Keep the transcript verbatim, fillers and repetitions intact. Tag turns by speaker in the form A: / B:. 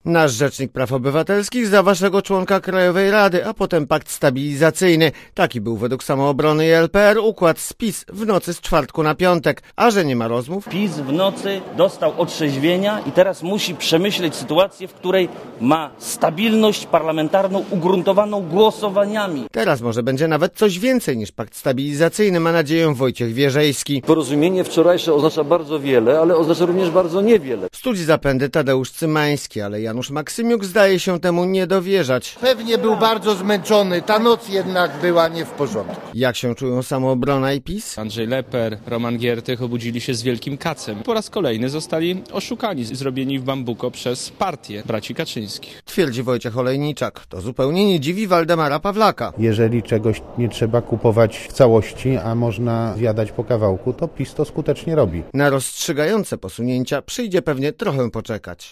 A: Nasz Rzecznik Praw Obywatelskich za waszego członka Krajowej Rady, a potem pakt stabilizacyjny. Taki był według Samoobrony i L P R układ z PiS w nocy z czwartku na piątek. A że nie ma rozmów?
B: PiS w nocy dostał otrzeźwienia i teraz musi przemyśleć sytuację, w której ma stabilność parlamentarną ugruntowaną głosowaniami.
A: Teraz może będzie nawet coś więcej niż pakt stabilizacyjny, ma nadzieję Wojciech Wierzejski.
C: Porozumienie wczorajsze oznacza bardzo wiele, ale oznacza również bardzo niewiele.
A: W studii zapędy Tadeusz Cymański, ale Janusz Maksymiuk zdaje się temu nie dowierzać.
D: Pewnie był bardzo zmęczony, ta noc jednak była nie w porządku.
A: Jak się czują Samoobrona i PiS?
E: Andrzej Leper, Roman Giertych obudzili się z wielkim kacem. Po raz kolejny zostali oszukani, zrobieni w bambuko przez partię braci Kaczyńskich.
A: Twierdzi Wojciech Olejniczak. To zupełnie nie dziwi Waldemara Pawlaka.
F: Jeżeli czegoś nie trzeba kupować w całości, a można zjadać po kawałku, to PiS to skutecznie robi.
A: Na rozstrzygające posunięcia przyjdzie pewnie trochę poczekać.